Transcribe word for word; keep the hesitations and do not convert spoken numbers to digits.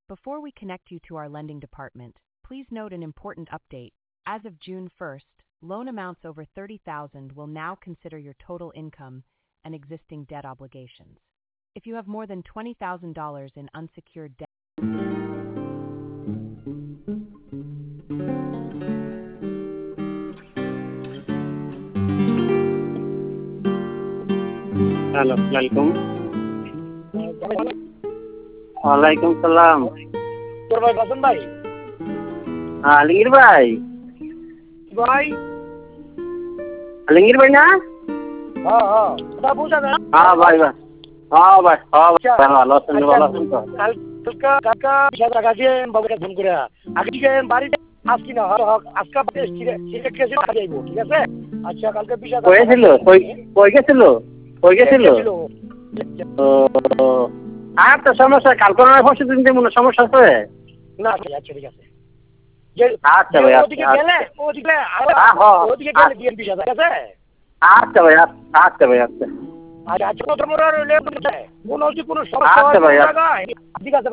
Before we connect you to our lending department, please note an important update. As of June first, loan amounts over thirty thousand dollars will now consider your total income and existing debt obligations. If you have more than twenty thousand dollars in unsecured debt, hello वालेकुम वालेकुम सलाम তোর ভাই বাসন ভাই আলমগীর ভাই ভাই আলমগীর ভাই না হ্যাঁ হ্যাঁ কথা বুঝা না হ্যাঁ ভাই ভাই হ্যাঁ ভাই হ্যাঁ ভাই ভালো আছেন ভালো আছেন তো কাল কালকা কালকা বিশাল টাকা দিয়ে বাবুকে ফোন করে আগে থেকে বাড়িতে আসছি না আজকে সিলেট কেসে যাইব ঠিক আছে আচ্ছা কালকে বিশাল কই ছিল কই কই গেছিল কই গেছিল ও আর তো সমস্যা কালকে না পরশু দিন যে মনে সমস্যা আছে না আচ্ছা ঠিক আছে যে আচ্ছা ভাই ওদিকে গেলে ওদিকে ওদিকে গেলে দিয়ে বিশাল ঠিক আছে আচ্ছা ভাই আচ্ছা ভাই আচ্ছা আচ্ছা আচ্ছা তোমার লেট কোন কোনো সমস্যা আচ্ছা ভাই ঠিক আছে